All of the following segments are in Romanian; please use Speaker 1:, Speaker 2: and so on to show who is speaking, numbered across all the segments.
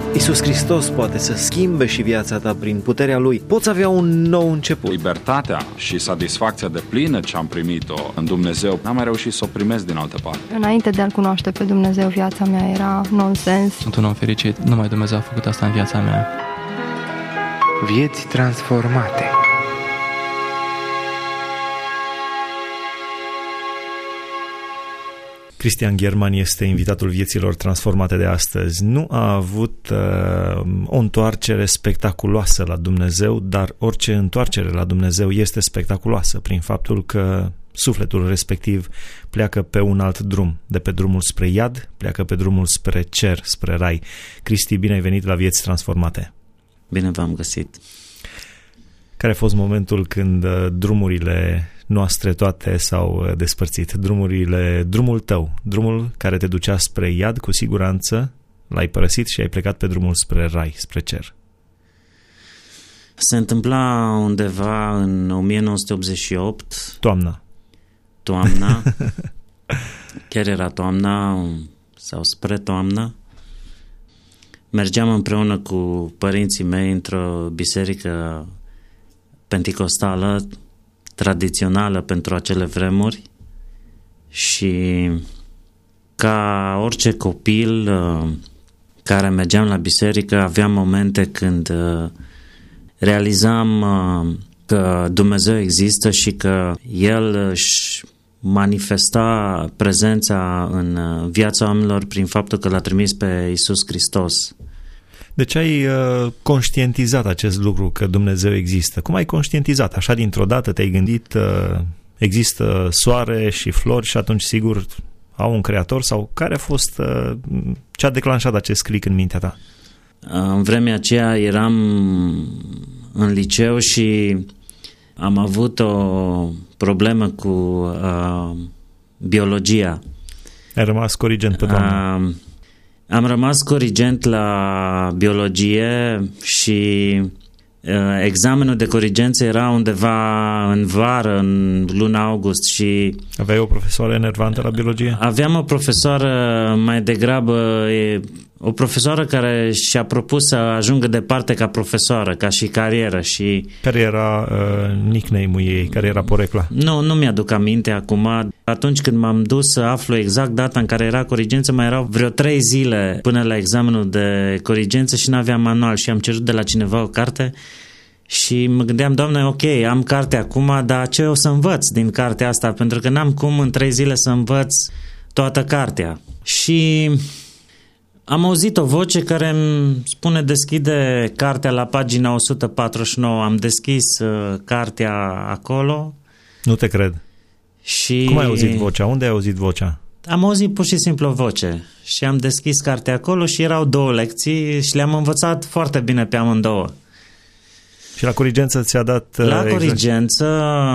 Speaker 1: Iisus Hristos poate să schimbe și viața ta prin puterea Lui. Poți avea un nou început.
Speaker 2: Libertatea și satisfacția deplină ce am primit-o în Dumnezeu, n-am mai reușit să o primesc din altă parte.
Speaker 3: Înainte de a-L cunoaște pe Dumnezeu, viața mea era nonsens.
Speaker 4: Sunt un om fericit, numai Dumnezeu a făcut asta în viața mea.
Speaker 5: Vieți transformate.
Speaker 6: Cristian Gherman este invitatul Vieților Transformate de astăzi. Nu a avut o întoarcere spectaculoasă la Dumnezeu, dar orice întoarcere la Dumnezeu este spectaculoasă prin faptul că sufletul respectiv pleacă pe un alt drum, de pe drumul spre iad, pleacă pe drumul spre cer, spre rai. Cristi, bine ai venit la Vieți Transformate.
Speaker 7: Bine v-am găsit.
Speaker 6: Care a fost momentul când drumurile noastre toate s-au despărțit? Drumul tău, drumul care te ducea spre iad, cu siguranță l-ai părăsit și ai plecat pe drumul spre rai, spre cer.
Speaker 7: Se întâmpla undeva în 1988.
Speaker 6: Toamna.
Speaker 7: Chiar era toamna sau spre toamnă. Mergeam împreună cu părinții mei într-o biserică penticostală tradițională pentru acele vremuri și ca orice copil care mergeam la biserică aveam momente când realizam că Dumnezeu există și că El își manifesta prezența în viața oamenilor prin faptul că L-a trimis pe Iisus Hristos.
Speaker 6: Deci ai conștientizat acest lucru, că Dumnezeu există. Cum ai conștientizat? Așa dintr-o dată te-ai gândit există soare și flori și atunci sigur au un creator? Sau care a fost ce a declanșat acest click în mintea ta?
Speaker 7: În vremea aceea eram în liceu și am avut o problemă cu biologia.
Speaker 6: Ai rămas corigent pe toamnă.
Speaker 7: Am rămas corigent la biologie și examenul de corigență era undeva în vară, în luna august și...
Speaker 6: Aveai o profesoară enervantă la biologie?
Speaker 7: Aveam o profesoară mai degrabă, o profesoară care și-a propus să ajungă departe ca profesoară, ca și carieră și...
Speaker 6: Care era nickname-ul ei? Care era porecla?
Speaker 7: Nu mi-aduc aminte acum. Atunci când m-am dus să aflu exact data în care era corigență, mai erau vreo 3 zile până la examenul de corigență și n-aveam manual și am cerut de la cineva o carte și mă gândeam, Doamne, ok, am carte acum, dar ce o să învăț din cartea asta? Pentru că n-am cum în 3 zile să învăț toată cartea. Și am auzit o voce care îmi spune deschide cartea la pagina 149. Am deschis cartea acolo.
Speaker 6: Nu te cred.
Speaker 7: Și
Speaker 6: cum ai auzit vocea? Unde ai auzit vocea?
Speaker 7: Am auzit pur și simplu o voce și am deschis cartea acolo și erau 2 lecții și le-am învățat foarte bine pe amândouă.
Speaker 6: Și la corigență ți-a dat...
Speaker 7: La corigență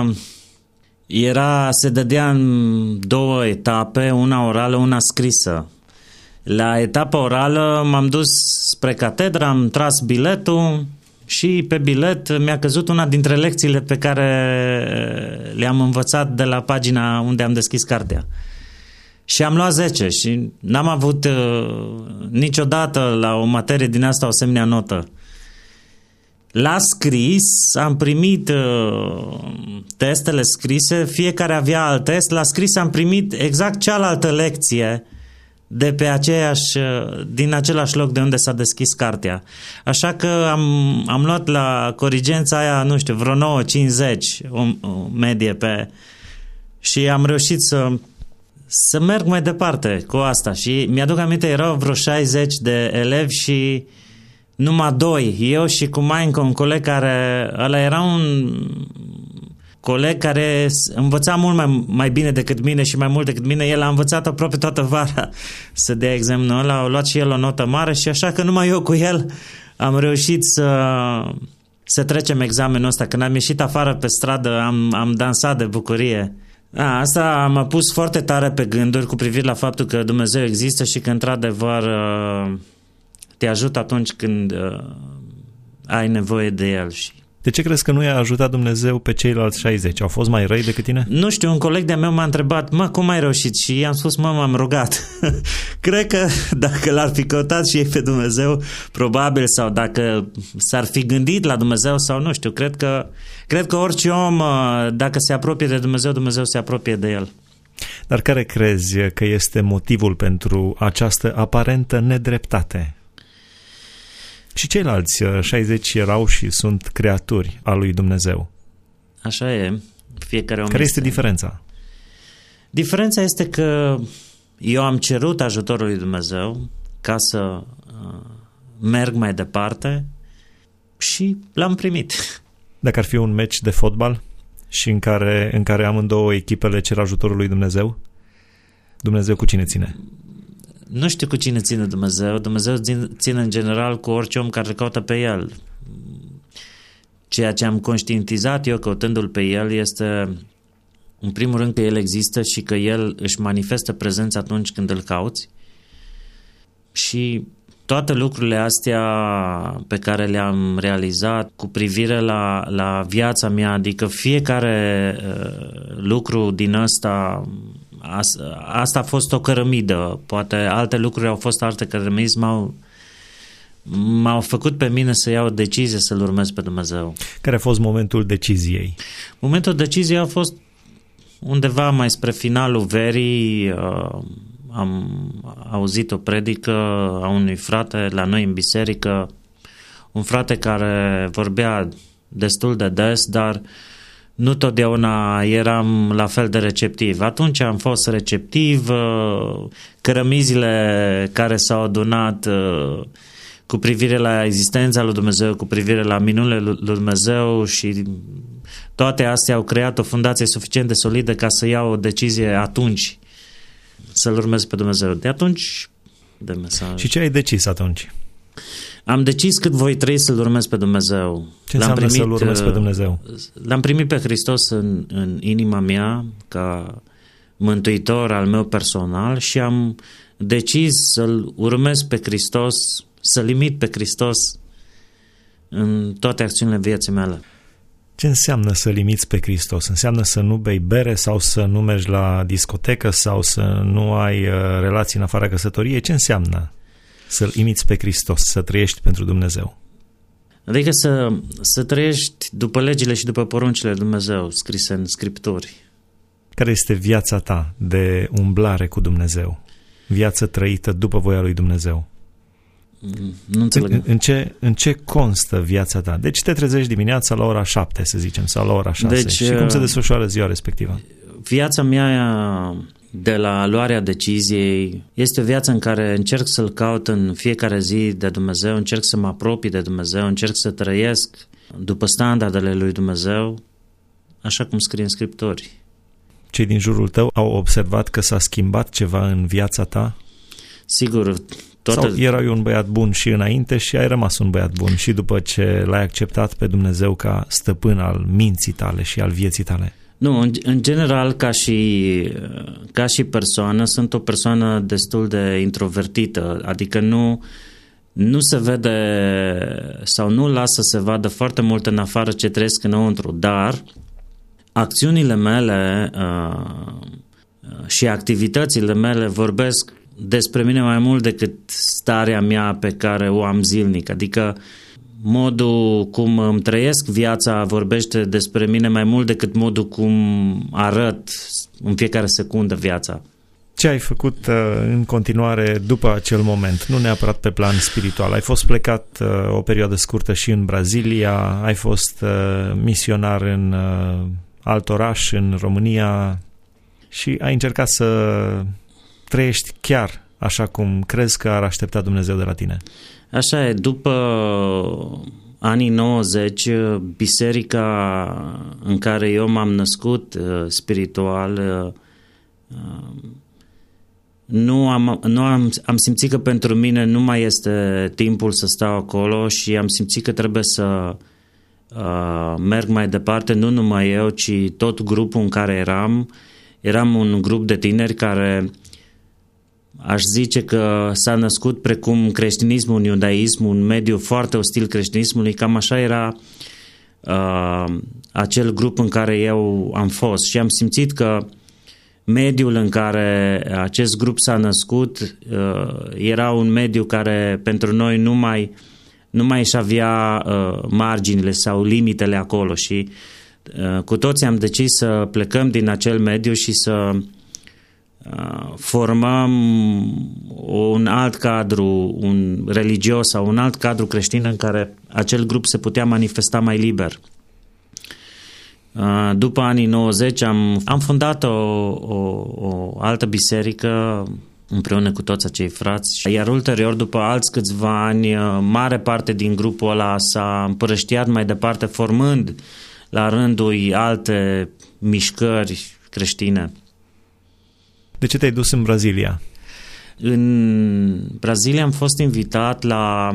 Speaker 7: se dădea în 2 etape, una orală, una scrisă. La etapa orală m-am dus spre catedră, am tras biletul și pe bilet mi-a căzut una dintre lecțiile pe care le-am învățat de la pagina unde am deschis cartea. Și am luat 10 și n-am avut niciodată la o materie din asta o asemenea notă. La scris am primit testele scrise, fiecare avea alt test, la scris am primit exact cealaltă lecție de pe din același loc de unde s-a deschis cartea. Așa că am luat la corigența aia, nu știu, vreo 9,50 o medie și am reușit să merg mai departe cu asta și mi-aduc aminte, erau vreo 60 de elevi și numai 2, eu și cu mai încă un coleg ăla era un coleg care învăța mult mai bine decât mine și mai mult decât mine. El a învățat aproape toată vara să dea examenul ăla, a luat și el o notă mare și așa că numai eu cu el am reușit să trecem examenul ăsta. Când am ieșit afară pe stradă am dansat de bucurie. Asta m-a pus foarte tare pe gânduri cu privire la faptul că Dumnezeu există și că într-adevăr te ajută atunci când ai nevoie de El. Și
Speaker 6: De ce crezi că nu i-a ajutat Dumnezeu pe ceilalți 60? Au fost mai răi decât tine?
Speaker 7: Nu știu, un coleg de-a meu m-a întrebat, cum ai reușit? Și i-am spus, m-am rugat. Cred că dacă l-ar fi căutat și ei pe Dumnezeu, probabil, sau dacă s-ar fi gândit la Dumnezeu sau nu știu, cred că orice om, dacă se apropie de Dumnezeu, Dumnezeu se apropie de el.
Speaker 6: Dar care crezi că este motivul pentru această aparentă nedreptate? Și ceilalți 60 erau și sunt creaturi a lui Dumnezeu.
Speaker 7: Așa e. Fiecare om
Speaker 6: Care este diferența?
Speaker 7: Diferența este că eu am cerut ajutorul lui Dumnezeu ca să merg mai departe și l-am primit.
Speaker 6: Dacă ar fi un meci de fotbal și în care amândouă echipele cer ajutorul lui Dumnezeu, Dumnezeu cu cine ține?
Speaker 7: Nu știu cu cine ține Dumnezeu. Dumnezeu ține în general cu orice om care caută pe El. Ceea ce am conștientizat eu căutându-L pe El este, în primul rând, că El există și că El își manifestă prezența atunci când îl cauți. Și toate lucrurile astea pe care le-am realizat cu privire la viața mea, adică fiecare lucru din asta a fost o cărămidă, poate alte lucruri au fost alte cărămizi, m-au făcut pe mine să iau o decizie să-L urmez pe Dumnezeu.
Speaker 6: Care a fost momentul deciziei?
Speaker 7: Momentul deciziei a fost undeva mai spre finalul verii. Am auzit o predică a unui frate la noi în biserică, un frate care vorbea destul de des, dar nu totdeauna eram la fel de receptiv. Atunci am fost receptiv, cărămizile care s-au adunat cu privire la existența lui Dumnezeu, cu privire la minunile lui Dumnezeu și toate astea au creat o fundație suficient de solidă ca să iau o decizie atunci să-L urmez pe Dumnezeu. De atunci, de mesaj.
Speaker 6: Și ce ai decis atunci?
Speaker 7: Am decis cât voi trăi să-L urmez pe Dumnezeu.
Speaker 6: Ce înseamnă să-L urmez pe Dumnezeu?
Speaker 7: L-am primit pe Hristos în inima mea ca mântuitor al meu personal și am decis să-L urmez pe Hristos, să-L imit pe Hristos în toate acțiunile vieții mele.
Speaker 6: Ce înseamnă să limiți pe Hristos? Înseamnă să nu bei bere sau să nu mergi la discotecă sau să nu ai relații în afara căsătoriei? Ce înseamnă să-L imiți pe Hristos, să trăiești pentru Dumnezeu?
Speaker 7: Adică să trăiești după legile și după poruncile lui Dumnezeu scrise în Scripturi.
Speaker 6: Care este viața ta de umblare cu Dumnezeu? Viață trăită după voia lui Dumnezeu?
Speaker 7: Nu înțeleg.
Speaker 6: În ce constă viața ta? Deci te trezești dimineața la ora 7, să zicem, sau la ora 6. Și cum se desfășoară ziua respectivă?
Speaker 7: Viața mea de la luarea deciziei este o viață în care încerc să-L caut în fiecare zi de Dumnezeu, încerc să mă apropii de Dumnezeu, încerc să trăiesc după standardele lui Dumnezeu, așa cum scrie în Scripturi.
Speaker 6: Cei din jurul tău au observat că s-a schimbat ceva în viața ta?
Speaker 7: Sigur.
Speaker 6: Sau erai un băiat bun și înainte și ai rămas un băiat bun și după ce l-ai acceptat pe Dumnezeu ca stăpân al minții tale și al vieții tale?
Speaker 7: Nu, în general, ca și persoană, sunt o persoană destul de introvertită, adică nu se vede sau nu lasă să vadă foarte mult în afară ce trăiesc înăuntru, dar acțiunile mele și activitățile mele vorbesc despre mine mai mult decât starea mea pe care o am zilnic, adică modul cum îmi trăiesc viața vorbește despre mine mai mult decât modul cum arăt în fiecare secundă viața.
Speaker 6: Ce ai făcut în continuare după acel moment? Nu neapărat pe plan spiritual. Ai fost plecat o perioadă scurtă și în Brazilia, ai fost misionar în alt oraș, în România și ai încercat să trăiești chiar așa cum crezi că ar aștepta Dumnezeu de la tine.
Speaker 7: Așa e, după anii 90, biserica în care eu m-am născut spiritual, am simțit că pentru mine nu mai este timpul să stau acolo și am simțit că trebuie să merg mai departe, nu numai eu, ci tot grupul în care eram un grup de tineri care aș zice că s-a născut precum creștinismul în iudaism, un mediu foarte ostil creștinismului, cam așa era acel grup în care eu am fost și am simțit că mediul în care acest grup s-a născut era un mediu care pentru noi nu mai își avea marginile sau limitele acolo și cu toții am decis să plecăm din acel mediu și să formăm un alt cadru, un religios sau un alt cadru creștin în care acel grup se putea manifesta mai liber. După anii 90 am fondat o altă biserică împreună cu toți acei frați, iar ulterior, după alți câțiva ani, mare parte din grupul ăla s-a împărăștiat mai departe, formând la rândul alte mișcări creștine.
Speaker 6: De ce te-ai dus în Brazilia?
Speaker 7: În Brazilia am fost invitat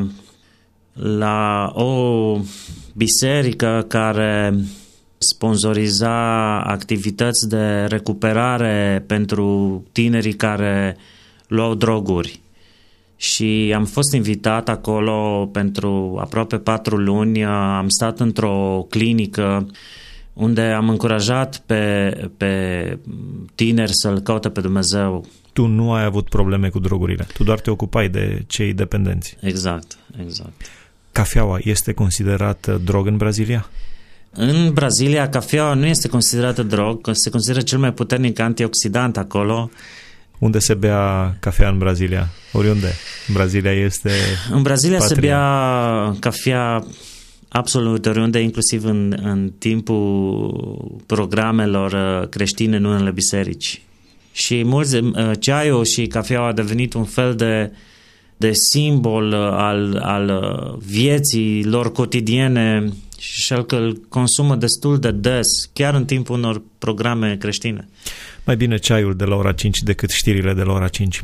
Speaker 7: la o biserică care sponsoriza activități de recuperare pentru tinerii care luau droguri. Și am fost invitat acolo pentru aproape 4 luni. Am stat într-o clinică unde am încurajat pe tineri să-L caute pe Dumnezeu.
Speaker 6: Tu nu ai avut probleme cu drogurile, tu doar te ocupai de cei dependenți.
Speaker 7: Exact.
Speaker 6: Cafeaua este considerată drog în Brazilia?
Speaker 7: În Brazilia, cafeaua nu este considerată drog, se consideră cel mai puternic antioxidant acolo.
Speaker 6: Unde se bea cafea în Brazilia? Oriunde? Brazilia este
Speaker 7: În Brazilia
Speaker 6: patria.
Speaker 7: se bea cafea absolut oriunde, inclusiv în timpul programelor creștine în unele biserici. Și mulți, ceaiul și cafeaua a devenit un fel de simbol al vieții lor cotidiene și că îl consumă destul de des, chiar în timpul unor programe creștine.
Speaker 6: Mai bine ceaiul de la ora 5 decât știrile de la ora 5.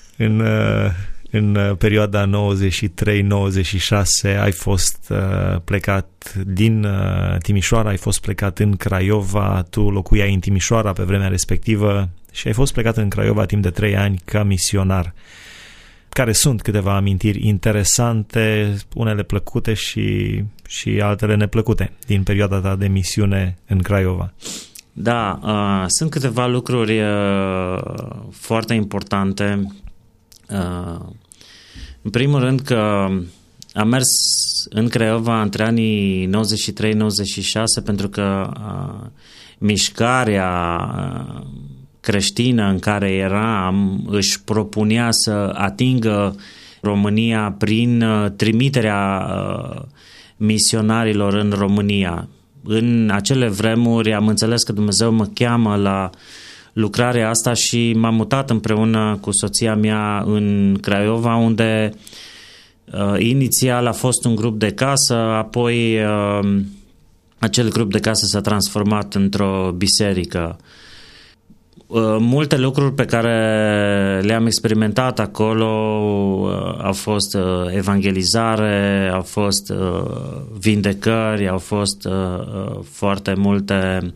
Speaker 6: În perioada 93-96 ai fost plecat din Timișoara, ai fost plecat în Craiova, tu locuiai în Timișoara pe vremea respectivă și ai fost plecat în Craiova timp de 3 ani ca misionar. Care sunt câteva amintiri interesante, unele plăcute și altele neplăcute din perioada ta de misiune în Craiova.
Speaker 7: Da, sunt câteva lucruri foarte importante. În primul rând că am mers în Craiova între anii 93-96 pentru că mișcarea creștină în care eram își propunea să atingă România prin trimiterea misionarilor în România. În acele vremuri am înțeles că Dumnezeu mă cheamă la lucrarea asta și m-am mutat împreună cu soția mea în Craiova, unde inițial a fost un grup de casă, apoi acel grup de casă s-a transformat într-o biserică. Multe lucruri pe care le-am experimentat acolo au fost evangelizare, au fost vindecări, au fost foarte multe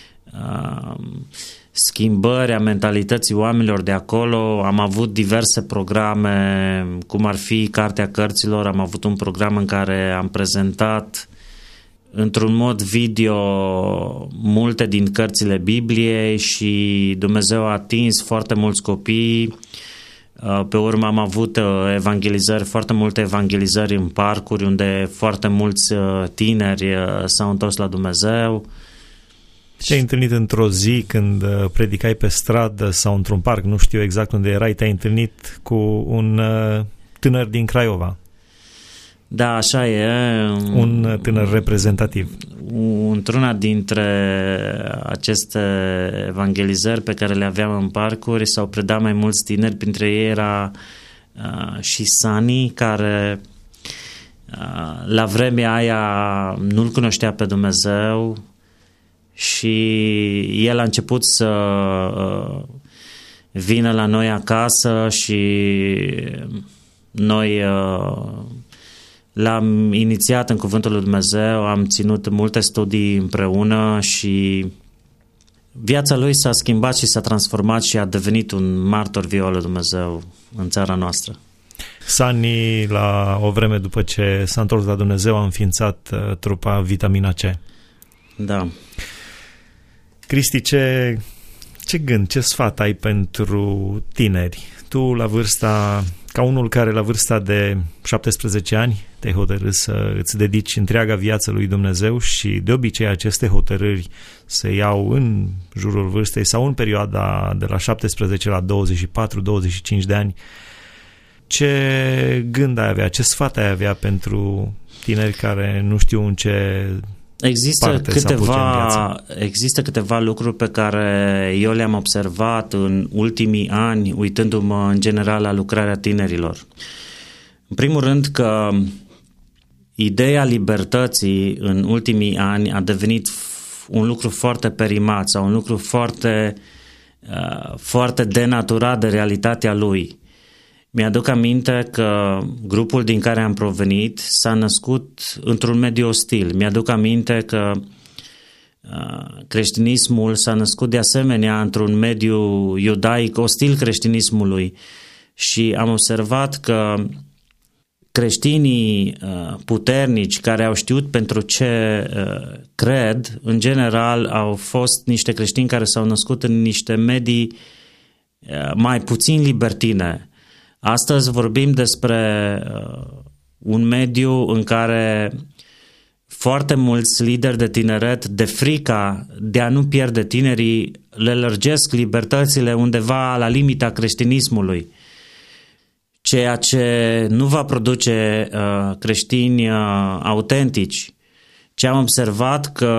Speaker 7: schimbări a mentalității oamenilor de acolo. Am avut diverse programe, cum ar fi Cartea Cărților, am avut un program în care am prezentat într-un mod video multe din cărțile Bibliei și Dumnezeu a atins foarte mulți copii. Pe urmă am avut evangelizări, foarte multe evangelizări în parcuri unde foarte mulți tineri s-au întors la Dumnezeu.
Speaker 6: Te-ai întâlnit într-o zi când predicai pe stradă sau într-un parc, nu știu exact unde erai, te-ai întâlnit cu un tânăr din Craiova.
Speaker 7: Da, așa e.
Speaker 6: Un tânăr reprezentativ.
Speaker 7: Într-una dintre aceste evangelizări pe care le aveam în parcuri s-au predat mai mulți tineri, printre ei era și Sani, care la vremea aia nu-L cunoștea pe Dumnezeu și el a început să vină la noi acasă și noi l-am inițiat în Cuvântul lui Dumnezeu, am ținut multe studii împreună și viața lui s-a schimbat și s-a transformat și a devenit un martor viu al lui Dumnezeu în țara noastră.
Speaker 6: Sani, la o vreme după ce s-a întors la Dumnezeu, a înființat trupa Vitamina C.
Speaker 7: Da.
Speaker 6: Cristi, ce gând, ce sfat ai pentru tineri? Tu, ca unul care la vârsta de 17 ani te-ai hotărât să îți dedici întreaga viață lui Dumnezeu și de obicei aceste hotărâri se iau în jurul vârstei sau în perioada de la 17 la 24-25 de ani. Ce gând ai avea, ce sfat ai avea pentru tineri care nu știu în ce
Speaker 7: Există câteva lucruri pe care eu le-am observat în ultimii ani, uitându-mă în general la lucrarea tinerilor. În primul rând că ideea libertății în ultimii ani a devenit un lucru foarte perimat sau un lucru foarte denaturat de realitatea lui. Mi-aduc aminte că grupul din care am provenit s-a născut într-un mediu ostil. Mi-aduc aminte că creștinismul s-a născut de asemenea într-un mediu iudaic ostil creștinismului și am observat că creștinii puternici care au știut pentru ce cred, în general au fost niște creștini care s-au născut în niște medii mai puțin libertine. Astăzi vorbim despre un mediu în care foarte mulți lideri de tineret, de frica de a nu pierde tinerii, le lărgesc libertățile undeva la limita creștinismului, ceea ce nu va produce creștini autentici. Ce am observat că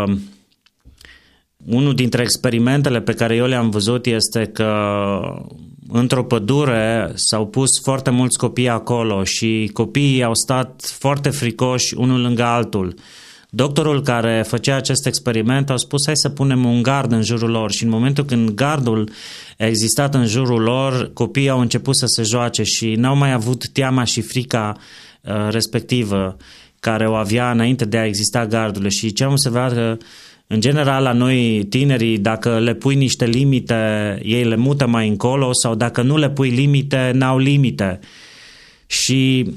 Speaker 7: unul dintre experimentele pe care eu le-am văzut este că într-o pădure s-au pus foarte mulți copii acolo și copiii au stat foarte fricoși unul lângă altul. Doctorul care făcea acest experiment a spus: hai să punem un gard în jurul lor, și în momentul când gardul a existat în jurul lor, copiii au început să se joace și n-au mai avut teama și frica respectivă care o avea înainte de a exista gardul. Și ce am observat că în general, la noi tinerii, dacă le pui niște limite, ei le mută mai încolo, sau dacă nu le pui limite, n-au limite. Și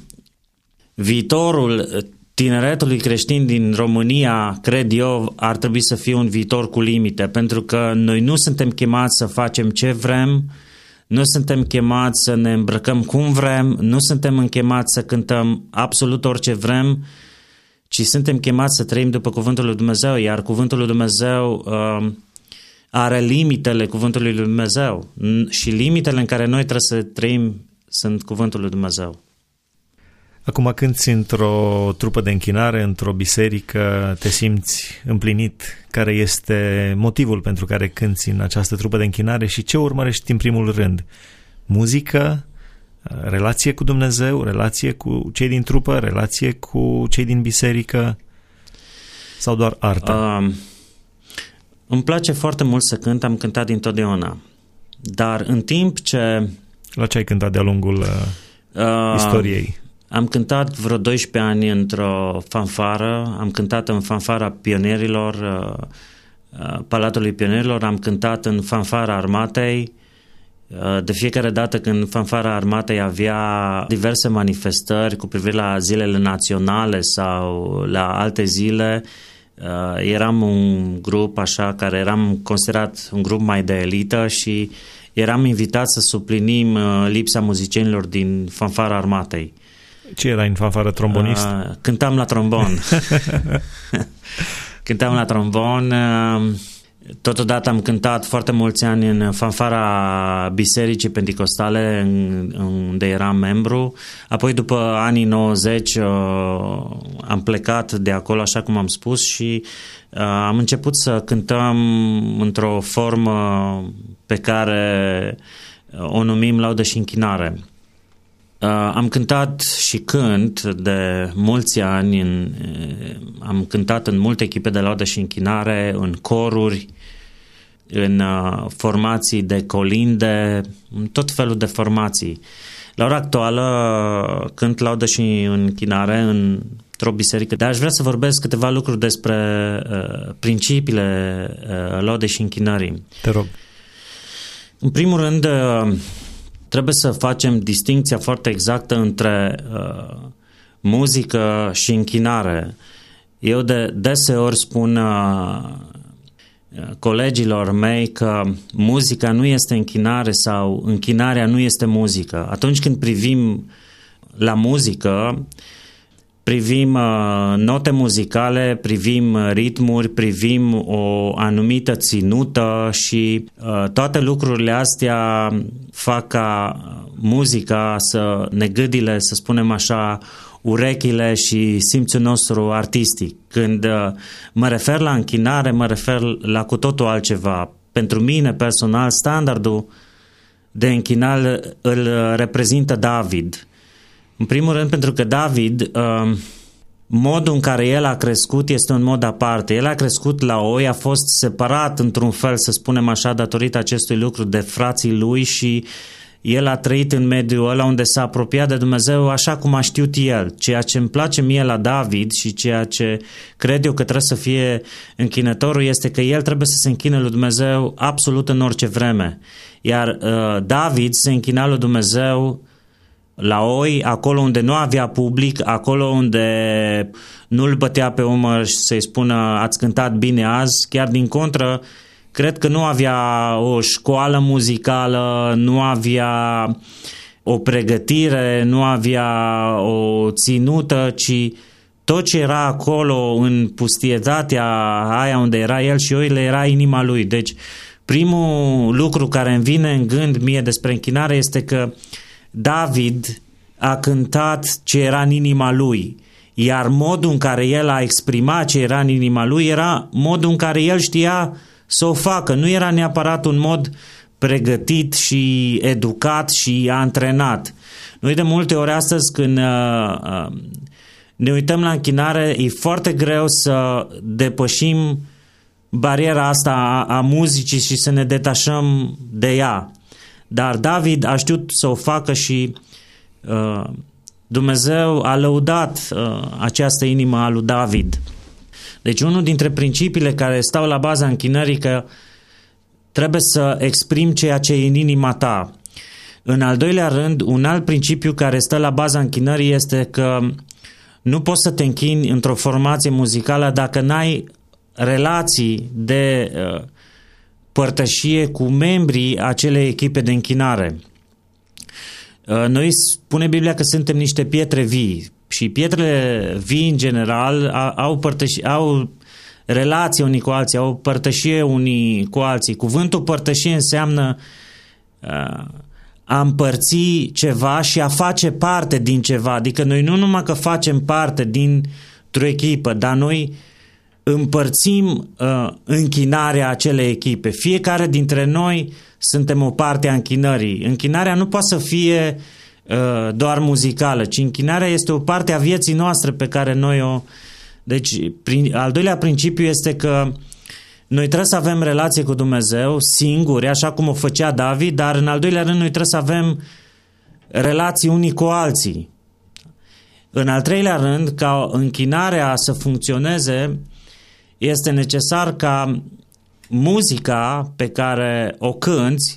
Speaker 7: viitorul tineretului creștin din România, cred eu, ar trebui să fie un viitor cu limite, pentru că noi nu suntem chemați să facem ce vrem, nu suntem chemați să ne îmbrăcăm cum vrem, nu suntem chemați să cântăm absolut orice vrem, ci suntem chemați să trăim după Cuvântul lui Dumnezeu, iar Cuvântul lui Dumnezeu are limitele Cuvântului lui Dumnezeu și limitele în care noi trebuie să trăim sunt Cuvântul lui Dumnezeu.
Speaker 6: Acum cânti într-o trupă de închinare, într-o biserică, te simți împlinit? Care este motivul pentru care cânti în această trupă de închinare și ce urmărești în primul rând? Muzică? Relație cu Dumnezeu, relație cu cei din trupă, relație cu cei din biserică sau doar artă?
Speaker 7: Îmi place foarte mult să cânt, am cântat dintotdeauna. Dar în timp ce...
Speaker 6: La ce ai cântat de-a lungul istoriei?
Speaker 7: Am cântat vreo 12 ani într-o fanfară, am cântat în fanfara pionierilor, Palatului Pionierilor, am cântat în fanfara armatei. De fiecare dată când fanfara armatei avea diverse manifestări cu privire la zilele naționale sau la alte zile, eram un grup așa care eram considerat un grup mai de elită și eram invitat să suplinim lipsa muzicienilor din fanfara armatei.
Speaker 6: Ce era în fanfară, trombonist?
Speaker 7: Cântam la trombon. Cântam la trombon. Totodată am cântat foarte mulți ani în fanfara Bisericii Penticostale, unde eram membru. Apoi, după anii 90, am plecat de acolo, așa cum am spus, și am început să cântăm într-o formă pe care o numim laudă și închinare. Am cântat și cânt de mulți ani, am cântat în multe echipe de laudă și închinare, în coruri, în formații de colinde, în tot felul de formații. La ora actuală cânt laudă și închinare într-o biserică, dar aș vrea să vorbesc câteva lucruri despre principiile laudei și închinării.
Speaker 6: Te rog.
Speaker 7: În primul rând, trebuie să facem distincția foarte exactă între muzică și închinare. Eu de deseori spun colegilor mei că muzica nu este închinare sau închinarea nu este muzică. Atunci când privim la muzică, privim note muzicale, privim ritmuri, privim o anumită ținută și toate lucrurile astea fac ca muzica să ne gâdile, să spunem așa, urechile și simțul nostru artistic. Când mă refer la închinare, mă refer la cu totul altceva. Pentru mine, personal, standardul de închinare îl reprezintă David. În primul rând pentru că David, modul în care el a crescut este un mod aparte. El a crescut la oi, a fost separat într-un fel, să spunem așa, datorită acestui lucru de frații lui și el a trăit în mediul ăla unde s-a apropiat de Dumnezeu așa cum a știut el. Ceea ce îmi place mie la David și ceea ce cred eu că trebuie să fie închinătorul este că el trebuie să se închine lui Dumnezeu absolut în orice vreme. Iar David se închina lui Dumnezeu la oi, acolo unde nu avea public, acolo unde nu-l bătea pe umăr și să-i spună ați cântat bine azi, chiar din contră, cred că nu avea o școală muzicală, nu avea o pregătire, nu avea o ținută, ci tot ce era acolo în pustietatea aia unde era el și oile era inima lui. Deci primul lucru care îmi vine în gând mie despre închinare este că David a cântat ce era în inima lui, iar modul în care el a exprimat ce era în inima lui era modul în care el știa să o facă. Nu era neapărat un mod pregătit și educat și antrenat. Noi de multe ori astăzi când ne uităm la închinare e foarte greu să depășim bariera asta a muzicii și să ne detașăm de ea. Dar David a știut să o facă și Dumnezeu a lăudat această inimă a lui David. Deci unul dintre principiile care stau la baza închinării că trebuie să exprimi ceea ce e în inima ta. În al doilea rând, un alt principiu care stă la baza închinării este că nu poți să te închini într-o formație muzicală dacă n-ai relații de părtășie cu membrii acelei echipe de închinare. Noi spune Biblia că suntem niște pietre vii și pietrele vii în general au relație unii cu alții, au părtășie unii cu alții. Cuvântul părtășie înseamnă a împărți ceva și a face parte din ceva. Adică noi nu numai că facem parte dintr-o echipă, dar noi împărțim închinarea acelei echipe. Fiecare dintre noi suntem o parte a închinării. Închinarea nu poate să fie doar muzicală, ci închinarea este o parte a vieții noastre pe care noi o... Deci, al doilea principiu este că noi trebuie să avem relație cu Dumnezeu singuri, așa cum o făcea David, dar în al doilea rând noi trebuie să avem relații unii cu alții. În al treilea rând, ca închinarea să funcționeze, este necesar ca muzica pe care o cânți,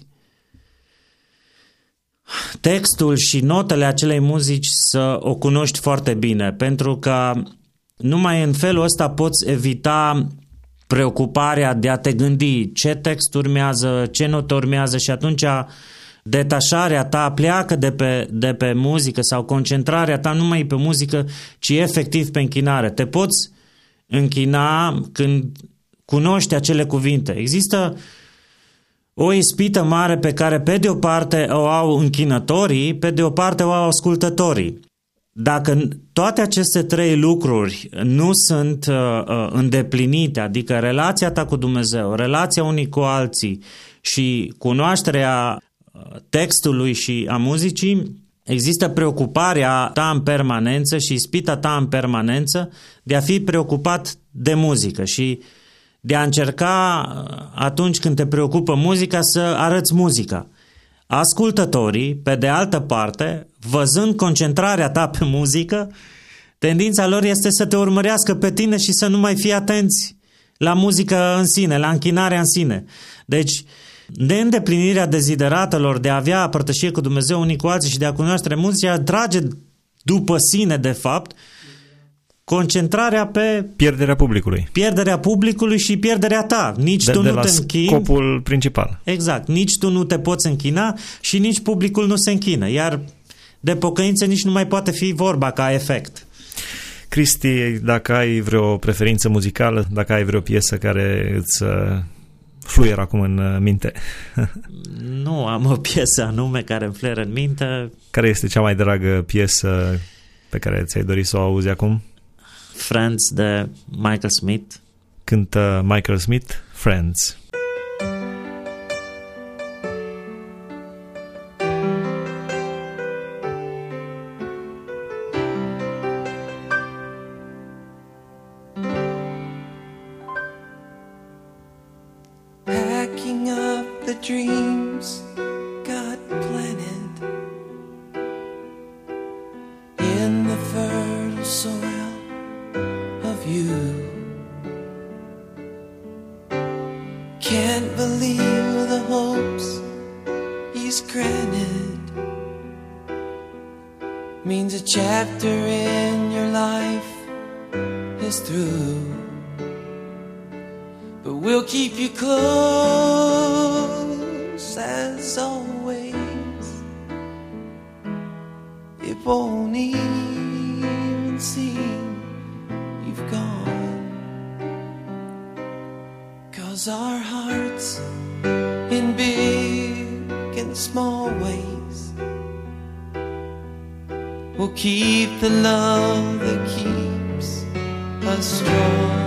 Speaker 7: textul și notele acelei muzici să o cunoști foarte bine, pentru că numai în felul ăsta poți evita preocuparea de a te gândi ce text urmează, ce notă urmează și atunci detașarea ta pleacă de pe muzică sau concentrarea ta nu mai e pe muzică, ci efectiv pe închinare. Te poți închina când cunoști acele cuvinte. Există o ispită mare pe care pe de o parte o au închinătorii, pe de o parte o au ascultătorii. Dacă toate aceste trei lucruri nu sunt îndeplinite, adică relația ta cu Dumnezeu, relația unii cu alții și cunoașterea textului și a muzicii, există preocuparea ta în permanență și ispita ta în permanență de a fi preocupat de muzică și de a încerca atunci când te preocupă muzica să arăți muzica. Ascultătorii, pe de altă parte, văzând concentrarea ta pe muzică, tendința lor este să te urmărească pe tine și să nu mai fii atenți la muzică în sine, la închinarea în sine. Deci, Neîndeplinirea dezideratelor de a avea părtășie cu Dumnezeu unii cu alții și de a cunoaște mulți atrage după sine, de fapt, concentrarea pe pierderea publicului și pierderea ta. Nici tu nu te închini.
Speaker 6: Scopul principal.
Speaker 7: Exact. Nici tu nu te poți închina și nici publicul nu se închină. Iar de pocăință nici nu mai poate fi vorba ca efect.
Speaker 6: Cristi, dacă ai vreo preferință muzicală, dacă ai vreo piesă care îți fluieră acum în minte.
Speaker 7: Nu am o piesă anume care îmi fluieră în minte.
Speaker 6: Care este cea mai dragă piesă pe care ți-ai dorit să o auzi acum?
Speaker 7: Friends de Michael Smith.
Speaker 6: Cântă Michael Smith, Friends.
Speaker 8: Packing up the dreams God planted in the fertile soil of you. Can't believe the hopes He's granted. Means a chapter in your life is through. But we'll keep you close as always. It won't even seem you've gone. 'Cause our hearts in big and small ways will keep the love that keeps us strong.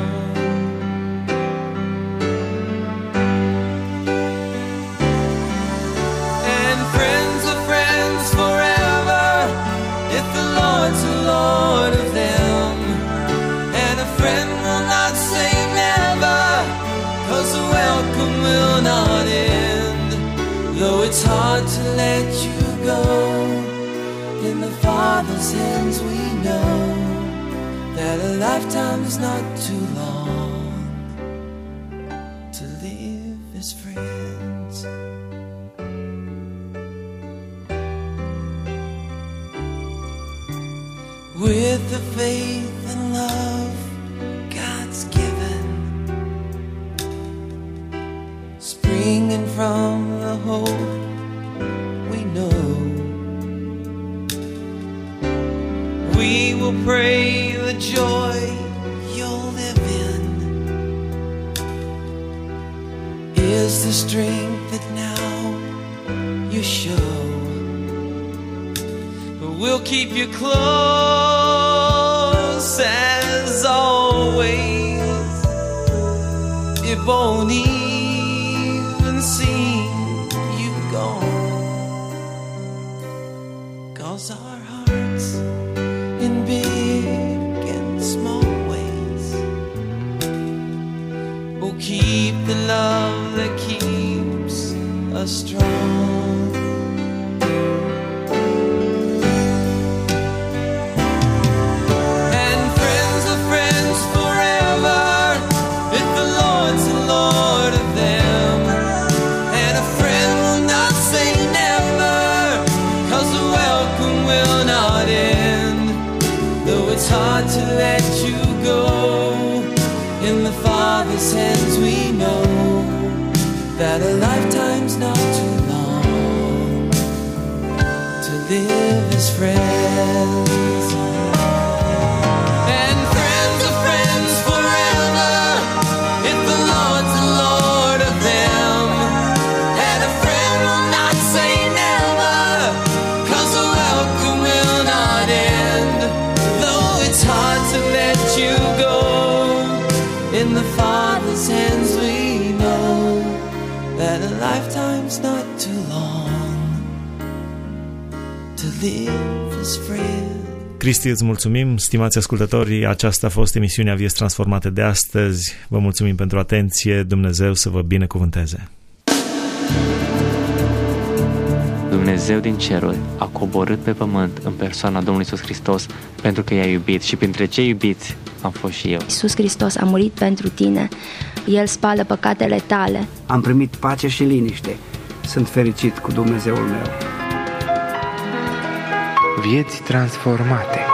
Speaker 8: Lord of them, and a friend will not say never, 'cause the welcome will not end. Though it's hard to let you go, in the Father's hands we know that a lifetime is not too long to live as friends. With the faith and love God's given, springing from the hope we know, we will pray the joy you'll live in is the strength that now you show. We'll keep you close as always. It won't even seem you've gone. 'Cause our hearts in big and small ways will keep the love that keeps us strong. It's hard to let you go, in the Father's hands we know that a lifetime's not too long to live as friends. And friends are friends forever if the Lord's the Lord of them. And a friend will not say never, 'cause the welcome will not end. It's hard to let you go, in the Father's hands we know that a lifetime's not too long to live as friends.
Speaker 6: Cristi, îți mulțumim, stimați ascultători, aceasta a fost emisiunea Vieți Transformate de astăzi. Vă mulțumim pentru atenție, Dumnezeu să vă binecuvânteze.
Speaker 5: Dumnezeu din ceruri a coborât pe pământ în persoana Domnului Iisus Hristos pentru că i-a iubit și printre cei iubiți am fost și eu.
Speaker 9: Iisus Hristos a murit pentru tine
Speaker 3: El spală păcatele tale.
Speaker 9: Am primit pace și liniște. Sunt fericit cu Dumnezeul meu.
Speaker 10: Vieți transformate.